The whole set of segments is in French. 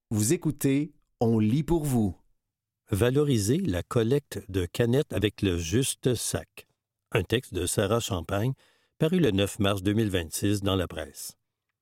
Vous écoutez, on lit pour vous. Valoriser la collecte de canettes avec le juste sac. Un texte de Sarah Champagne, paru le 9 mars 2026 dans la presse.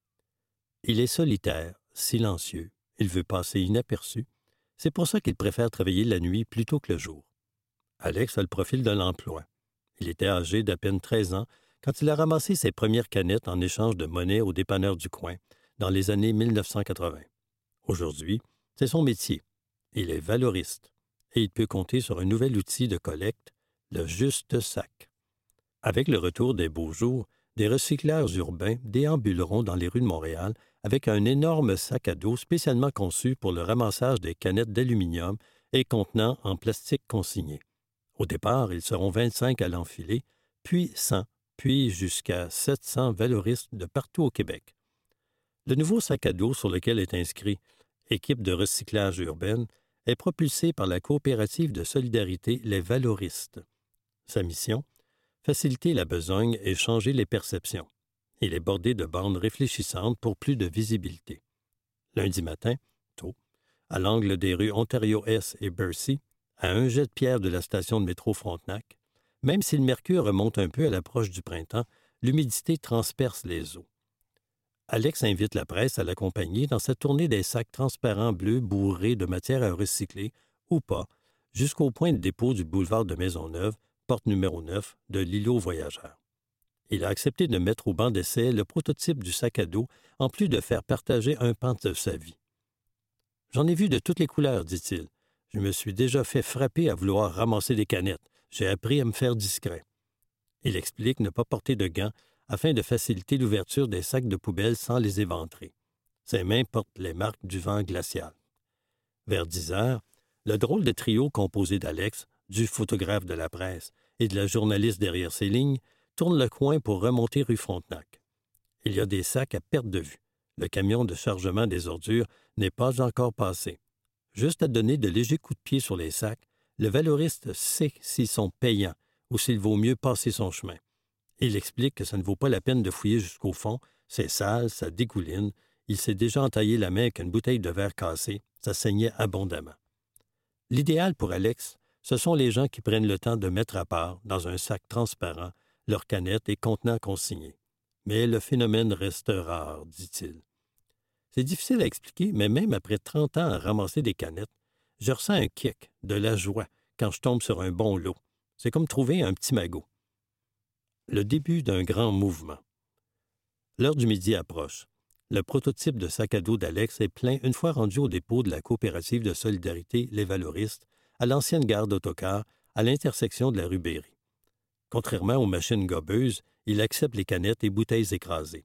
Il est solitaire, silencieux, il veut passer inaperçu. C'est pour ça qu'il préfère travailler la nuit plutôt que le jour. Alex a le profil de l'emploi. Il était âgé d'à peine 13 ans quand il a ramassé ses premières canettes en échange de monnaie au dépanneur du coin, dans les années 1980. Aujourd'hui, c'est son métier. Il est valoriste et il peut compter sur un nouvel outil de collecte, le juste sac. Avec le retour des beaux jours, des recycleurs urbains déambuleront dans les rues de Montréal avec un énorme sac à dos spécialement conçu pour le ramassage des canettes d'aluminium et contenant en plastique consigné. Au départ, ils seront 25 à l'enfiler, puis 100, puis jusqu'à 700 valoristes de partout au Québec. Le nouveau sac à dos sur lequel est inscrit « Équipe de recyclage urbaine » est propulsé par la coopérative de solidarité Les Valoristes. Sa mission? Faciliter la besogne et changer les perceptions. Il est bordé de bandes réfléchissantes pour plus de visibilité. Lundi matin, tôt, à l'angle des rues Ontario-Est et Bercy, à un jet de pierre de la station de métro Frontenac, même si le mercure remonte un peu à l'approche du printemps, l'humidité transperce les eaux. Alex invite la presse à l'accompagner dans sa tournée des sacs transparents bleus bourrés de matière à recycler, ou pas, jusqu'au point de dépôt du boulevard de Maisonneuve, porte numéro 9, de l'îlot voyageurs. Il a accepté de mettre au banc d'essai le prototype du sac à dos, en plus de faire partager un pan de sa vie. « J'en ai vu de toutes les couleurs, dit-il. Je me suis déjà fait frapper à vouloir ramasser des canettes. J'ai appris à me faire discret. » Il explique ne pas porter de gants afin de faciliter l'ouverture des sacs de poubelle sans les éventrer. Ses mains portent les marques du vent glacial. Vers 10 heures, le drôle de trio composé d'Alex, du photographe de la presse et de la journaliste derrière ses lignes, tourne le coin pour remonter rue Frontenac. Il y a des sacs à perte de vue. Le camion de chargement des ordures n'est pas encore passé. Juste à donner de légers coups de pied sur les sacs, le valoriste sait s'ils sont payants ou s'il vaut mieux passer son chemin. Il explique que ça ne vaut pas la peine de fouiller jusqu'au fond, c'est sale, ça dégouline, il s'est déjà entaillé la main avec une bouteille de verre cassée, ça saignait abondamment. L'idéal pour Alex, ce sont les gens qui prennent le temps de mettre à part, dans un sac transparent, leurs canettes et contenants consignés. Mais le phénomène reste rare, dit-il. C'est difficile à expliquer, mais même après 30 ans à ramasser des canettes, je ressens un kick, de la joie, quand je tombe sur un bon lot. C'est comme trouver un petit magot. Le début d'un grand mouvement. L'heure du midi approche. Le prototype de sac à dos d'Alex est plein une fois rendu au dépôt de la coopérative de solidarité Les Valoristes, à l'ancienne gare d'autocar, à l'intersection de la rue Berry. Contrairement aux machines gobeuses, il accepte les canettes et bouteilles écrasées.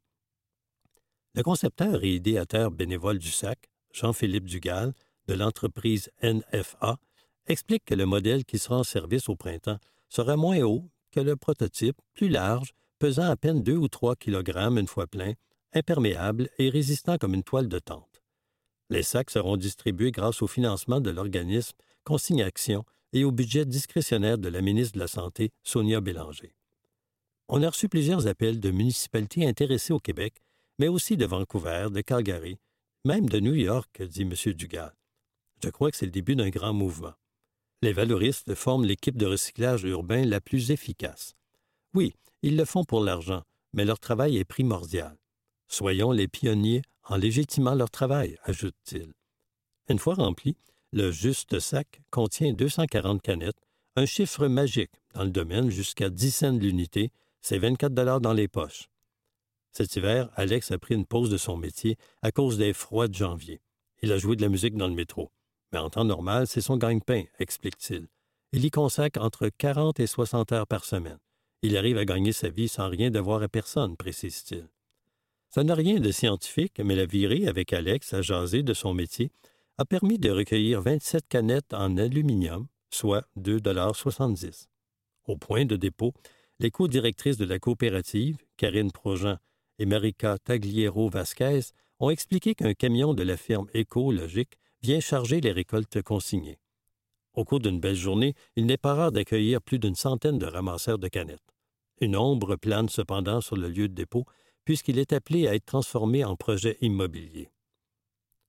Le concepteur et idéateur bénévole du sac, Jean-Philippe Dugal, de l'entreprise NFA, explique que le modèle qui sera en service au printemps sera moins haut que le prototype, plus large, pesant à peine 2 ou 3 kg une fois plein, imperméable et résistant comme une toile de tente. Les sacs seront distribués grâce au financement de l'organisme Consigne Action et au budget discrétionnaire de la ministre de la Santé, Sonia Bélanger. On a reçu plusieurs appels de municipalités intéressées au Québec, mais aussi de Vancouver, de Calgary, même de New York, dit M. Dugal. Je crois que c'est le début d'un grand mouvement. Les valoristes forment l'équipe de recyclage urbain la plus efficace. Oui, ils le font pour l'argent, mais leur travail est primordial. Soyons les pionniers en légitimant leur travail, ajoute-t-il. Une fois rempli, le juste sac contient 240 canettes, un chiffre magique dans le domaine jusqu'à 10 cents l'unité, c'est 24 $ dans les poches. Cet hiver, Alex a pris une pause de son métier à cause des froids de janvier. Il a joué de la musique dans le métro. Mais en temps normal, c'est son gagne-pain, explique-t-il. Il y consacre entre 40 et 60 heures par semaine. Il arrive à gagner sa vie sans rien devoir à personne, précise-t-il. Ça n'a rien de scientifique, mais la virée avec Alex à jaser de son métier a permis de recueillir 27 canettes en aluminium, soit 2,70 $. Au point de dépôt, les co-directrices de la coopérative, Karine Projean et Marika Tagliero-Vasquez, ont expliqué qu'un camion de la firme Écologique vient charger les récoltes consignées. Au cours d'une belle journée, il n'est pas rare d'accueillir plus d'une centaine de ramasseurs de canettes. Une ombre plane cependant sur le lieu de dépôt, puisqu'il est appelé à être transformé en projet immobilier.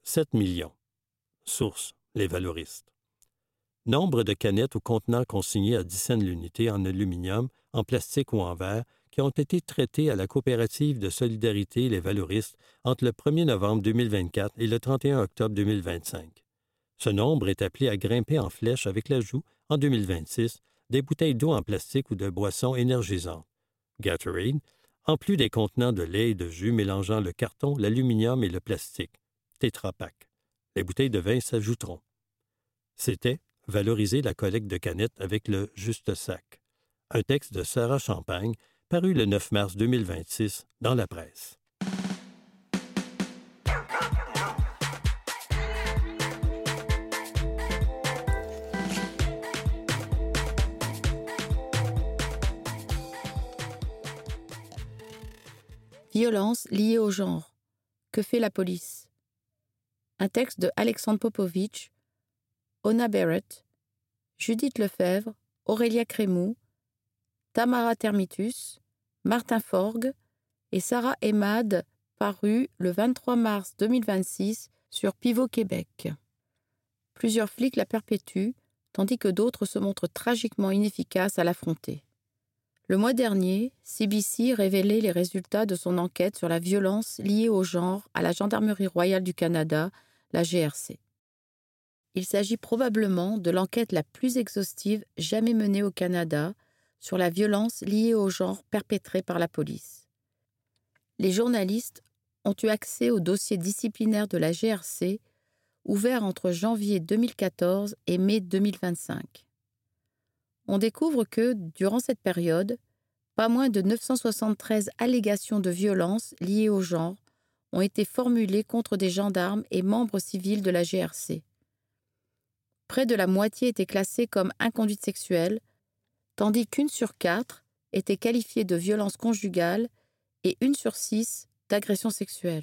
7 millions. Source, les valoristes. Nombre de canettes ou contenants consignés à 10 cents l'unité en aluminium, en plastique ou en verre qui ont été traités à la coopérative de solidarité Les Valoristes entre le 1er novembre 2024 et le 31 octobre 2025. Ce nombre est appelé à grimper en flèche avec l'ajout, en 2026, des bouteilles d'eau en plastique ou de boissons énergisantes. Gatorade, en plus des contenants de lait et de jus mélangeant le carton, l'aluminium et le plastique. Tetra Pak. Les bouteilles de vin s'ajouteront. C'était Valoriser la collecte de canettes avec le juste sac. Un texte de Sarah Champagne, paru le 9 mars 2026 dans la presse. Violence liée au genre. Que fait la police? Un texte de Alexandre Popovitch, Ona Barrett, Judith Lefebvre, Aurélia Crémou, Tamara Termitus, Martin Forgue et Sarah Emad, paru le 23 mars 2026 sur Pivot Québec. Plusieurs flics la perpétuent, tandis que d'autres se montrent tragiquement inefficaces à l'affronter. Le mois dernier, CBC révélait les résultats de son enquête sur la violence liée au genre à la Gendarmerie royale du Canada, la GRC. Il s'agit probablement de l'enquête la plus exhaustive jamais menée au Canada sur la violence liée au genre perpétrée par la police. Les journalistes ont eu accès au dossier disciplinaire de la GRC, ouvert entre janvier 2014 et mai 2025. On découvre que, durant cette période, pas moins de 973 allégations de violence liées au genre ont été formulées contre des gendarmes et membres civils de la GRC. Près de la moitié étaient classées comme inconduite sexuelle, tandis qu'1 sur 4 était qualifiée de violence conjugale et 1 sur 6 d'agression sexuelle.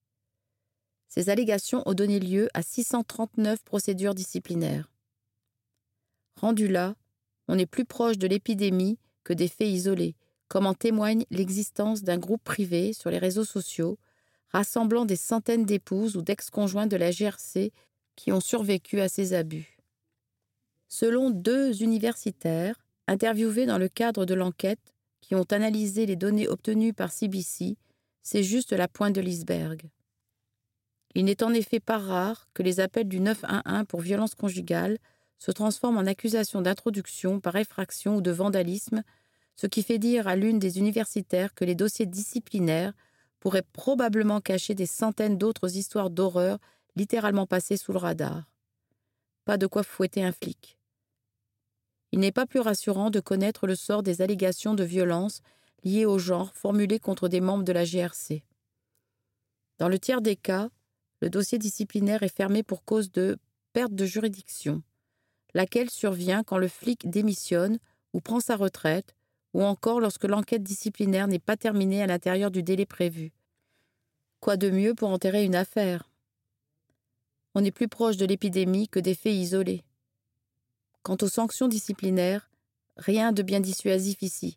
Ces allégations ont donné lieu à 639 procédures disciplinaires. Rendu là, on est plus proche de l'épidémie que des faits isolés, comme en témoigne l'existence d'un groupe privé sur les réseaux sociaux, rassemblant des centaines d'épouses ou d'ex-conjoints de la GRC qui ont survécu à ces abus. Selon 2 universitaires interviewés dans le cadre de l'enquête qui ont analysé les données obtenues par CBC, c'est juste la pointe de l'iceberg. Il n'est en effet pas rare que les appels du 911 pour violence conjugale se transforment en accusations d'introduction par effraction ou de vandalisme, ce qui fait dire à l'une des universitaires que les dossiers disciplinaires pourraient probablement cacher des centaines d'autres histoires d'horreur littéralement passées sous le radar. Pas de quoi fouetter un flic. Il n'est pas plus rassurant de connaître le sort des allégations de violence liées au genre formulées contre des membres de la GRC. Dans le tiers des cas, le dossier disciplinaire est fermé pour cause de perte de juridiction, laquelle survient quand le flic démissionne ou prend sa retraite, ou encore lorsque l'enquête disciplinaire n'est pas terminée à l'intérieur du délai prévu. Quoi de mieux pour enterrer une affaire? On est plus proche de l'épidémie que des faits isolés. Quant aux sanctions disciplinaires, rien de bien dissuasif ici.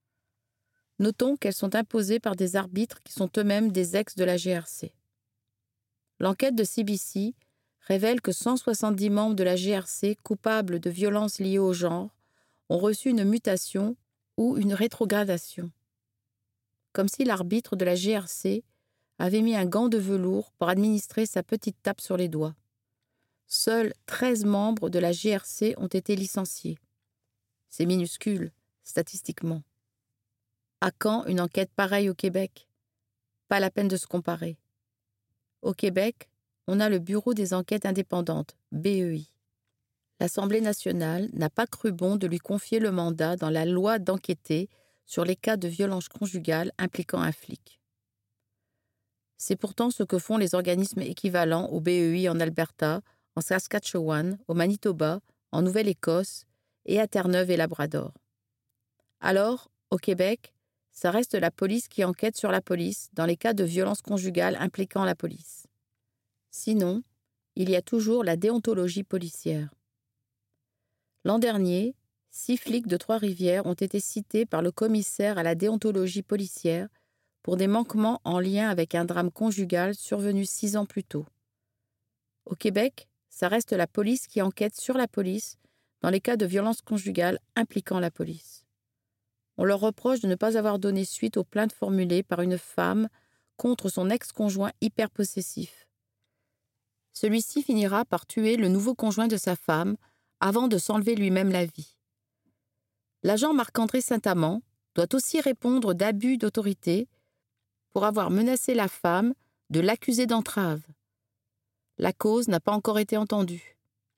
Notons qu'elles sont imposées par des arbitres qui sont eux-mêmes des ex de la GRC. L'enquête de CBC révèle que 170 membres de la GRC coupables de violences liées au genre ont reçu une mutation ou une rétrogradation. Comme si l'arbitre de la GRC avait mis un gant de velours pour administrer sa petite tape sur les doigts. Seuls 13 membres de la GRC ont été licenciés. C'est minuscule, statistiquement. À quand une enquête pareille au Québec? Pas la peine de se comparer. Au Québec, on a le Bureau des enquêtes indépendantes, BEI. L'Assemblée nationale n'a pas cru bon de lui confier le mandat dans la loi d'enquêter sur les cas de violence conjugale impliquant un flic. C'est pourtant ce que font les organismes équivalents au BEI en Alberta, en Saskatchewan, au Manitoba, en Nouvelle-Écosse et à Terre-Neuve et Labrador. Alors, au Québec, ça reste la police qui enquête sur la police dans les cas de violence conjugale impliquant la police. Sinon, il y a toujours la déontologie policière. L'an dernier, 6 flics de Trois-Rivières ont été cités par le commissaire à la déontologie policière pour des manquements en lien avec un drame conjugal survenu 6 ans plus tôt. Au Québec, ça reste la police qui enquête sur la police dans les cas de violences conjugales impliquant la police. On leur reproche de ne pas avoir donné suite aux plaintes formulées par une femme contre son ex-conjoint hyperpossessif. Celui-ci finira par tuer le nouveau conjoint de sa femme avant de s'enlever lui-même la vie. L'agent Marc-André Saint-Amand doit aussi répondre d'abus d'autorité pour avoir menacé la femme de l'accuser d'entrave. La cause n'a pas encore été entendue.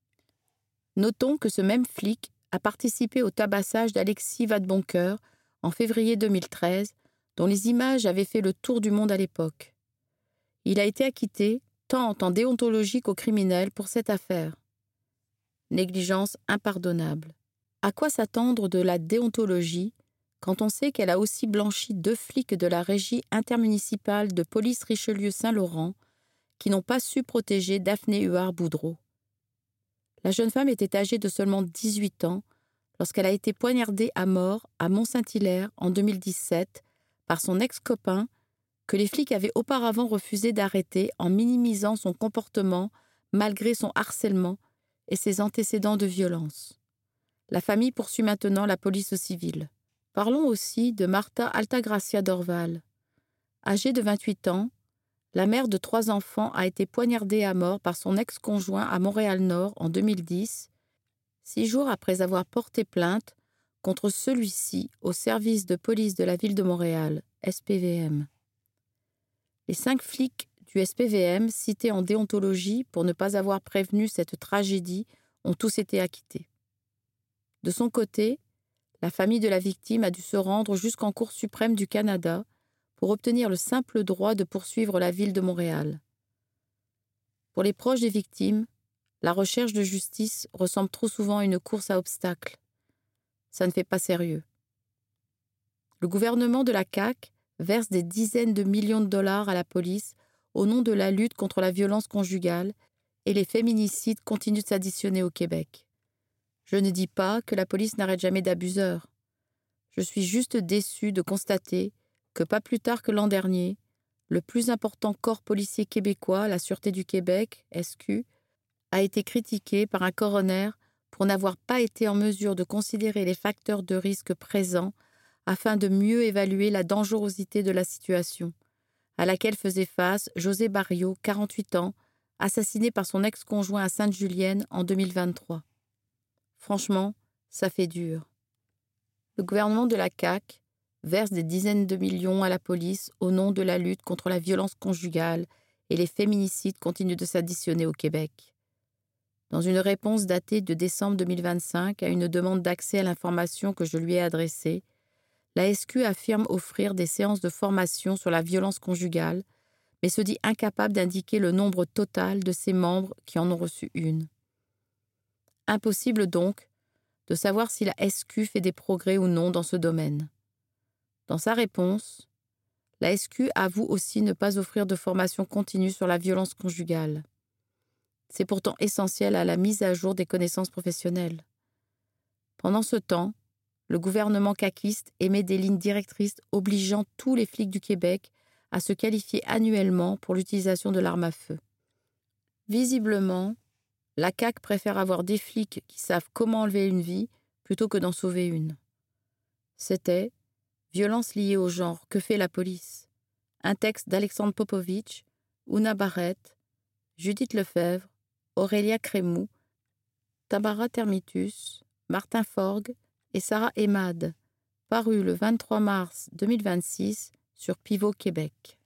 Notons que ce même flic a participé au tabassage d'Alexis Vadeboncoeur en février 2013, dont les images avaient fait le tour du monde à l'époque. Il a été acquitté, tant en temps déontologique qu'au criminel, pour cette affaire. Négligence impardonnable. À quoi s'attendre de la déontologie quand on sait qu'elle a aussi blanchi 2 flics de la régie intermunicipale de police Richelieu-Saint-Laurent qui n'ont pas su protéger Daphné Huard-Boudreau. La jeune femme était âgée de seulement 18 ans lorsqu'elle a été poignardée à mort à Mont-Saint-Hilaire en 2017 par son ex-copain que les flics avaient auparavant refusé d'arrêter en minimisant son comportement malgré son harcèlement et ses antécédents de violence. La famille poursuit maintenant la police civile. Parlons aussi de Martha Altagracia Dorval. Âgée de 28 ans, la mère de 3 enfants a été poignardée à mort par son ex-conjoint à Montréal-Nord en 2010, 6 jours après avoir porté plainte contre celui-ci au service de police de la ville de Montréal, SPVM. Les 5 flics du SPVM cités en déontologie pour ne pas avoir prévenu cette tragédie ont tous été acquittés. De son côté, la famille de la victime a dû se rendre jusqu'en Cour suprême du Canada pour obtenir le simple droit de poursuivre la ville de Montréal. Pour les proches des victimes, la recherche de justice ressemble trop souvent à une course à obstacles. Ça ne fait pas sérieux. Le gouvernement de la CAQ verse des dizaines de millions de dollars à la police au nom de la lutte contre la violence conjugale et les féminicides continuent de s'additionner au Québec. Je ne dis pas que la police n'arrête jamais d'abuseurs. Je suis juste déçue de constater que pas plus tard que l'an dernier, le plus important corps policier québécois, la Sûreté du Québec, SQ, a été critiqué par un coroner pour n'avoir pas été en mesure de considérer les facteurs de risque présents afin de mieux évaluer la dangerosité de la situation, à laquelle faisait face José Barrios, 48 ans, assassiné par son ex-conjoint à Sainte-Julienne en 2023. Franchement, ça fait dur. Le gouvernement de la CAQ verse des dizaines de millions à la police au nom de la lutte contre la violence conjugale et les féminicides continuent de s'additionner au Québec. Dans une réponse datée de décembre 2025 à une demande d'accès à l'information que je lui ai adressée, la SQ affirme offrir des séances de formation sur la violence conjugale, mais se dit incapable d'indiquer le nombre total de ses membres qui en ont reçu une. Impossible donc de savoir si la SQ fait des progrès ou non dans ce domaine. Dans sa réponse, la SQ avoue aussi ne pas offrir de formation continue sur la violence conjugale. C'est pourtant essentiel à la mise à jour des connaissances professionnelles. Pendant ce temps, le gouvernement caquiste émet des lignes directrices obligeant tous les flics du Québec à se qualifier annuellement pour l'utilisation de l'arme à feu. Visiblement, la CAQ préfère avoir des flics qui savent comment enlever une vie plutôt que d'en sauver une. C'était « Violence liée au genre, que fait la police ?» Un texte d'Alexandre Popovitch, Una Barrett, Judith Lefebvre, Aurélia Crémou, Tamara Termitus, Martin Forgue et Sarah Emad, paru le 23 mars 2026 sur Pivot Québec.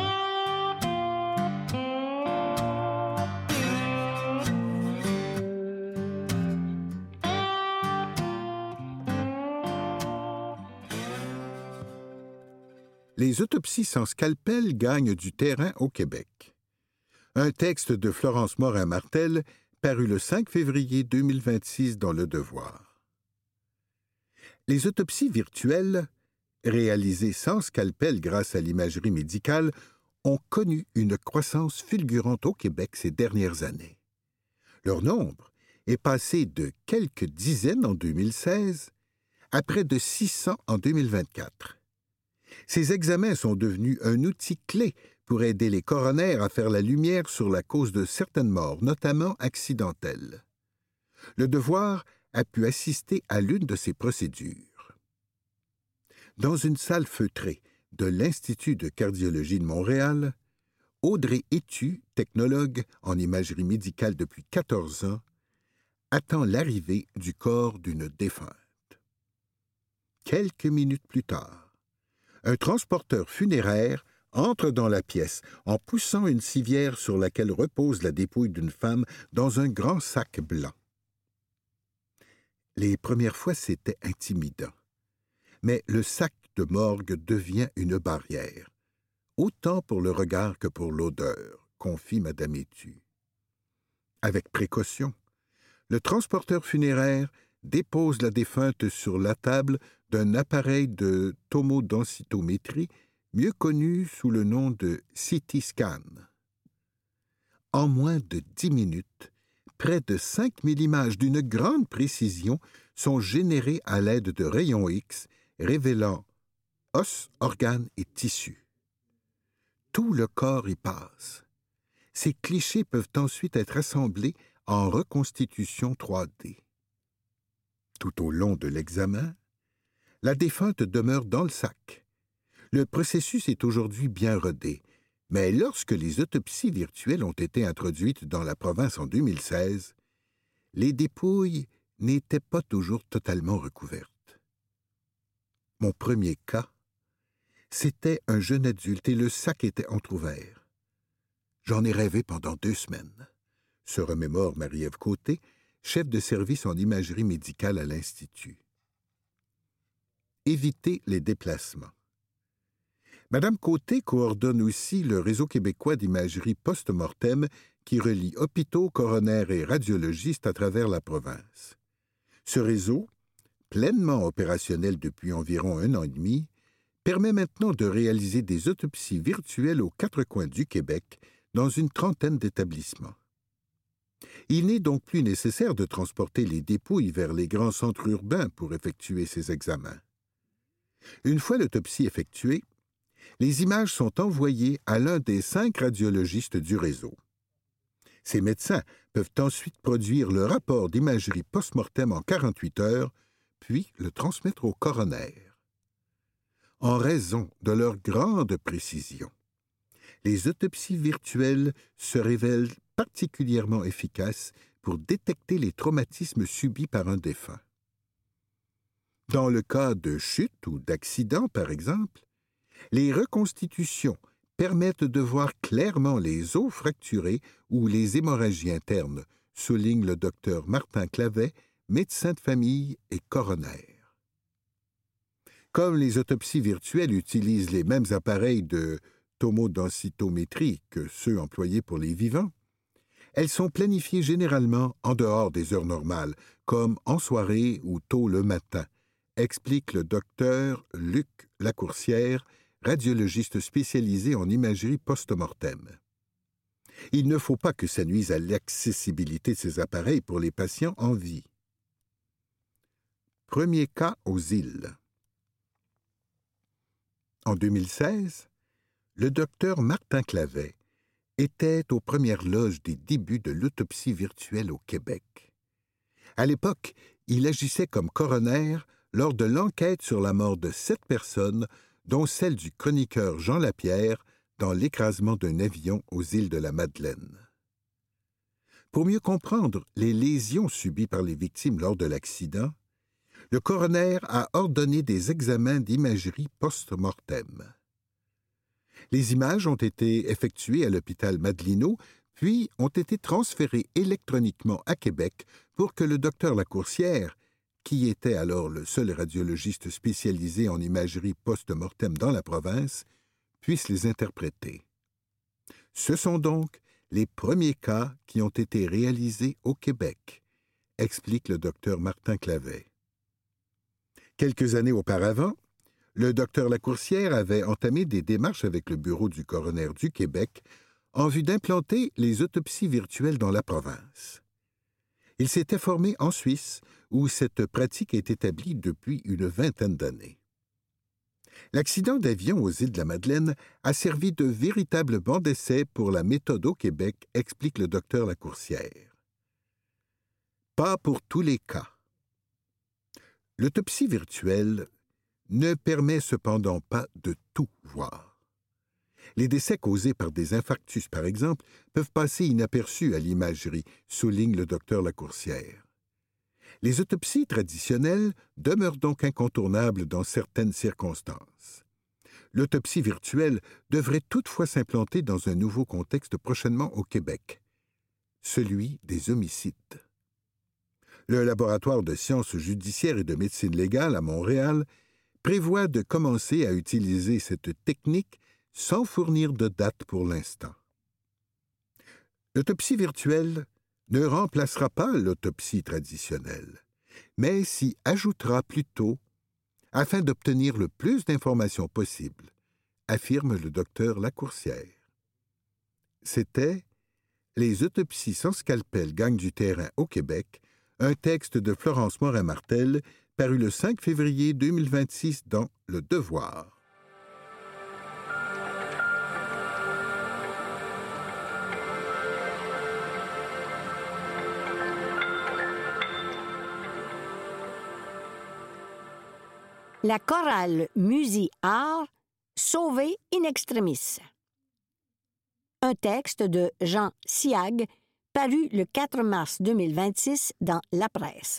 Les autopsies sans scalpel gagnent du terrain au Québec. Un texte de Florence Morin-Martel paru le 5 février 2026 dans Le Devoir. Les autopsies virtuelles, réalisées sans scalpel grâce à l'imagerie médicale, ont connu une croissance fulgurante au Québec ces dernières années. Leur nombre est passé de quelques dizaines en 2016 à près de 600 en 2024. Ces examens sont devenus un outil clé pour aider les coronaires à faire la lumière sur la cause de certaines morts, notamment accidentelles. Le Devoir a pu assister à l'une de ces procédures. Dans une salle feutrée de l'Institut de cardiologie de Montréal, Audrey Étu, technologue en imagerie médicale depuis 14 ans, attend l'arrivée du corps d'une défunte. Quelques minutes plus tard, un transporteur funéraire entre dans la pièce en poussant une civière sur laquelle repose la dépouille d'une femme dans un grand sac blanc. Les premières fois, c'était intimidant. Mais le sac de morgue devient une barrière, autant pour le regard que pour l'odeur, confie Madame Étu. Avec précaution, le transporteur funéraire dépose la défunte sur la table d'un appareil de tomodensitométrie, mieux connu sous le nom de CT scan. En moins de 10 minutes, près de 5000 images d'une grande précision sont générées à l'aide de rayons X, révélant os, organes et tissus. Tout le corps y passe. Ces clichés peuvent ensuite être assemblés en reconstitution 3D. Tout au long de l'examen, la défunte demeure dans le sac. Le processus est aujourd'hui bien rodé, mais lorsque les autopsies virtuelles ont été introduites dans la province en 2016, les dépouilles n'étaient pas toujours totalement recouvertes. Mon premier cas, c'était un jeune adulte et le sac était entrouvert. J'en ai rêvé pendant 2 semaines, se remémore Marie-Ève Côté, chef de service en imagerie médicale à l'Institut. Éviter les déplacements. Madame Côté coordonne aussi le Réseau québécois d'imagerie post-mortem qui relie hôpitaux, coronaires et radiologistes à travers la province. Ce réseau, pleinement opérationnel depuis environ 1 an et demi, permet maintenant de réaliser des autopsies virtuelles aux 4 coins du Québec dans une 30aine d'établissements. Il n'est donc plus nécessaire de transporter les dépouilles vers les grands centres urbains pour effectuer ces examens. Une fois l'autopsie effectuée, les images sont envoyées à l'un des 5 radiologistes du réseau. Ces médecins peuvent ensuite produire le rapport d'imagerie post-mortem en 48 heures, puis le transmettre au coroner. En raison de leur grande précision, les autopsies virtuelles se révèlent particulièrement efficaces pour détecter les traumatismes subis par un défunt. Dans le cas de chute ou d'accident, par exemple, les reconstitutions permettent de voir clairement les os fracturés ou les hémorragies internes, souligne le docteur Martin Clavet, médecin de famille et coroner. Comme les autopsies virtuelles utilisent les mêmes appareils de tomodensitométrie que ceux employés pour les vivants, elles sont planifiées généralement en dehors des heures normales, comme en soirée ou tôt le matin, explique le docteur Luc Lacourcière, radiologiste spécialisé en imagerie post-mortem. Il ne faut pas que ça nuise à l'accessibilité de ces appareils pour les patients en vie. Premier cas aux îles. En 2016, le docteur Martin Clavet était aux premières loges des débuts de l'autopsie virtuelle au Québec. À l'époque, il agissait comme coroner lors de l'enquête sur la mort de 7 personnes, dont celle du chroniqueur Jean Lapierre dans l'écrasement d'un avion aux îles de la Madeleine. Pour mieux comprendre les lésions subies par les victimes lors de l'accident, le coroner a ordonné des examens d'imagerie post-mortem. Les images ont été effectuées à l'hôpital Madelino, puis ont été transférées électroniquement à Québec pour que le docteur Lacourcière, qui était alors le seul radiologiste spécialisé en imagerie post-mortem dans la province, puisse les interpréter. Ce sont donc les premiers cas qui ont été réalisés au Québec, explique le docteur Martin Clavet. Quelques années auparavant, le docteur Lacourcière avait entamé des démarches avec le bureau du coroner du Québec en vue d'implanter les autopsies virtuelles dans la province. Il s'était formé en Suisse, où cette pratique est établie depuis une 20aine d'années. L'accident d'avion aux îles de la Madeleine a servi de véritable banc d'essai pour la méthode au Québec, explique le docteur Lacourcière. Pas pour tous les cas. L'autopsie virtuelle ne permet cependant pas de tout voir. Les décès causés par des infarctus, par exemple, peuvent passer inaperçus à l'imagerie, souligne le docteur Lacourcière. Les autopsies traditionnelles demeurent donc incontournables dans certaines circonstances. L'autopsie virtuelle devrait toutefois s'implanter dans un nouveau contexte prochainement au Québec, celui des homicides. Le laboratoire de sciences judiciaires et de médecine légale à Montréal prévoit de commencer à utiliser cette technique sans fournir de date pour l'instant. L'autopsie virtuelle ne remplacera pas l'autopsie traditionnelle, mais s'y ajoutera plutôt afin d'obtenir le plus d'informations possible, affirme le docteur Lacourcière. C'était « Les autopsies sans scalpel gagnent du terrain au Québec », un texte de Florence Morin-Martel paru le 5 février 2026 dans Le Devoir. La chorale Musi-Art, sauvée in extremis. Un texte de Jean Siag, paru le 4 mars 2026 dans La Presse.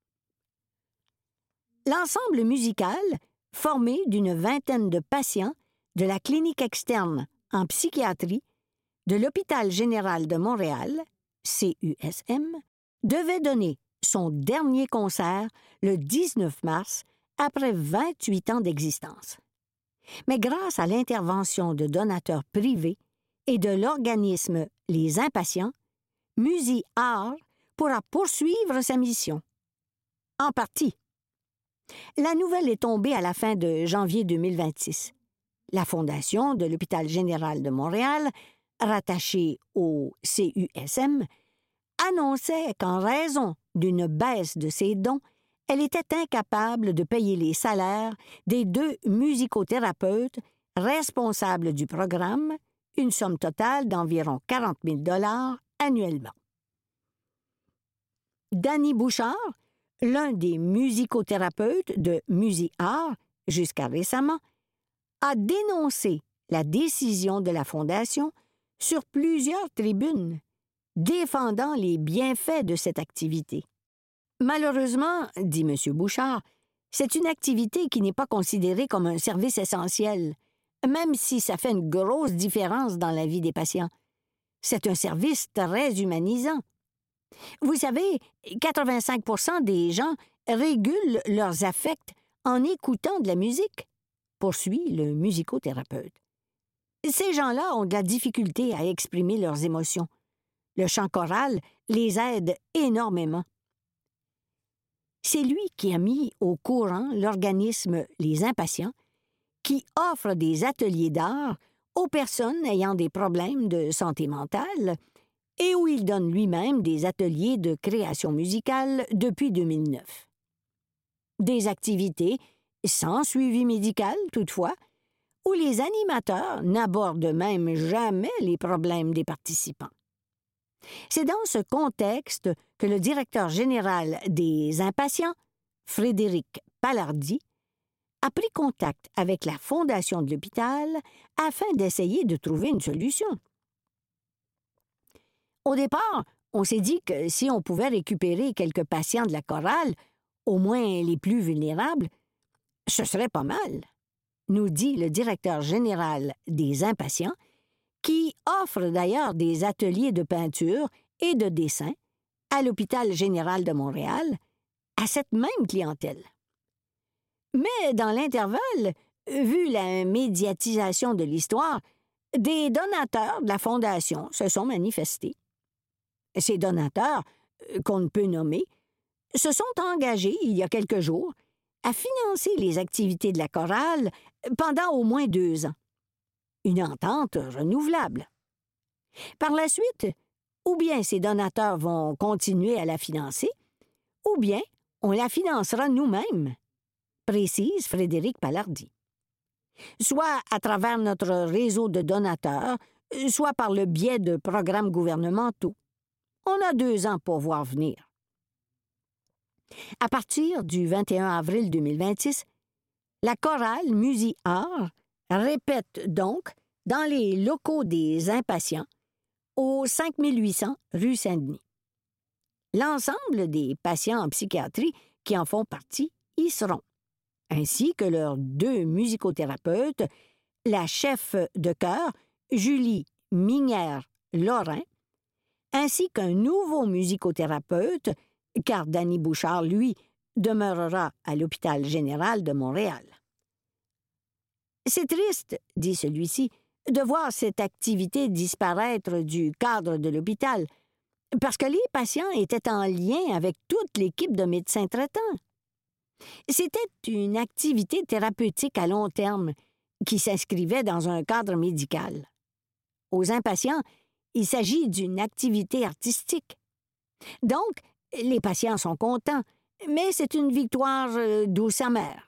L'ensemble musical, formé d'une vingtaine de patients de la clinique externe en psychiatrie de l'Hôpital général de Montréal, CUSM, devait donner son dernier concert le 19 mars après 28 ans d'existence. Mais grâce à l'intervention de donateurs privés et de l'organisme Les Impatients, Musi-Art pourra poursuivre sa mission. En partie. La nouvelle est tombée à la fin de janvier 2026. La Fondation de l'Hôpital général de Montréal, rattachée au CUSM, annonçait qu'en raison d'une baisse de ses dons, elle était incapable de payer les salaires des 2 musicothérapeutes responsables du programme, une somme totale d'environ 40 000 $ annuellement. Danny Bouchard, l'un des musicothérapeutes de Musi-Art jusqu'à récemment, a dénoncé la décision de la Fondation sur plusieurs tribunes, défendant les bienfaits de cette activité. Malheureusement, dit M. Bouchard, c'est une activité qui n'est pas considérée comme un service essentiel, même si ça fait une grosse différence dans la vie des patients. C'est un service très humanisant. Vous savez, 85% des gens régulent leurs affects en écoutant de la musique, poursuit le musicothérapeute. Ces gens-là ont de la difficulté à exprimer leurs émotions. Le chant choral les aide énormément. C'est lui qui a mis au courant l'organisme Les Impatients, qui offre des ateliers d'art aux personnes ayant des problèmes de santé mentale et où il donne lui-même des ateliers de création musicale depuis 2009. Des activités sans suivi médical, toutefois, où les animateurs n'abordent même jamais les problèmes des participants. C'est dans ce contexte que le directeur général des Impatients, Frédéric Palardy, a pris contact avec la Fondation de l'hôpital afin d'essayer de trouver une solution. Au départ, on s'est dit que si on pouvait récupérer quelques patients de la chorale, au moins les plus vulnérables, ce serait pas mal, nous dit le directeur général des Impatients, qui offre d'ailleurs des ateliers de peinture et de dessin à l'Hôpital général de Montréal, à cette même clientèle. Mais dans l'intervalle, vu la médiatisation de l'histoire, des donateurs de la Fondation se sont manifestés. Ces donateurs, qu'on ne peut nommer, se sont engagés, il y a quelques jours, à financer les activités de la chorale pendant au moins 2 ans. Une entente renouvelable. Par la suite, ou bien ces donateurs vont continuer à la financer, ou bien on la financera nous-mêmes, précise Frédéric Palardy. soit à travers notre réseau de donateurs, soit par le biais de programmes gouvernementaux. On a 2 ans pour voir venir. À partir du 21 avril 2026, la chorale Musi-Art répète donc dans les locaux des Impatients, au 5800 rue Saint-Denis. L'ensemble des patients en psychiatrie qui en font partie y seront, ainsi que leurs 2 musicothérapeutes, la chef de chœur, Julie Minière-Lorrain, ainsi qu'un nouveau musicothérapeute, car Danny Bouchard, lui, demeurera à l'Hôpital général de Montréal. C'est triste, dit celui-ci, de voir cette activité disparaître du cadre de l'hôpital, parce que les patients étaient en lien avec toute l'équipe de médecins traitants. C'était une activité thérapeutique à long terme qui s'inscrivait dans un cadre médical. Aux impatients, il s'agit d'une activité artistique. Donc, les patients sont contents, mais c'est une victoire douce amère.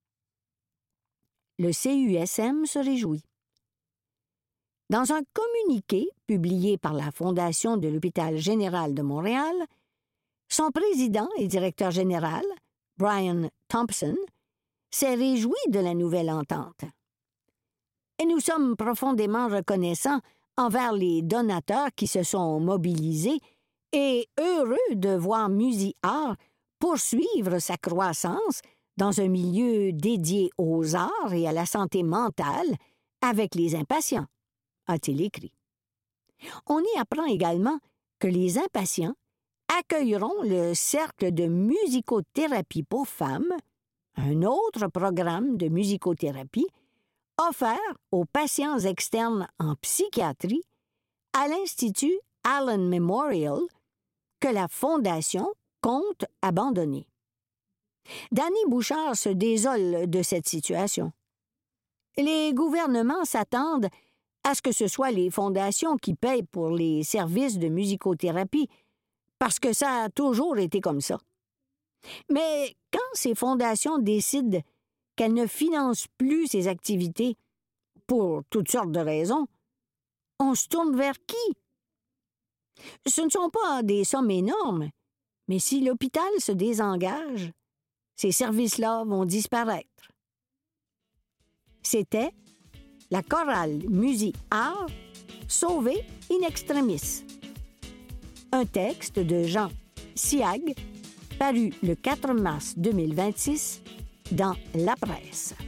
Le CUSM se réjouit. Dans un communiqué publié par la Fondation de l'Hôpital général de Montréal, son président et directeur général, Brian Thompson, s'est réjoui de la nouvelle entente. Et nous sommes profondément reconnaissants envers les donateurs qui se sont mobilisés et heureux de voir Musi-Art poursuivre sa croissance dans un milieu dédié aux arts et à la santé mentale avec les impatients, a-t-il écrit. On y apprend également que les impatients accueilleront le cercle de musicothérapie pour femmes, un autre programme de musicothérapie offert aux patients externes en psychiatrie à l'Institut Allen Memorial que la Fondation compte abandonner. Danny Bouchard se désole de cette situation. Les gouvernements s'attendent à ce que ce soit les fondations qui payent pour les services de musicothérapie, parce que ça a toujours été comme ça. Mais quand ces fondations décident qu'elles ne financent plus ces activités, pour toutes sortes de raisons, on se tourne vers qui? Ce ne sont pas des sommes énormes, mais si l'hôpital se désengage, ces services-là vont disparaître. C'était la chorale Musi-Art sauvée in extremis. Un texte de Jean Siag, paru le 4 mars 2026 dans La Presse.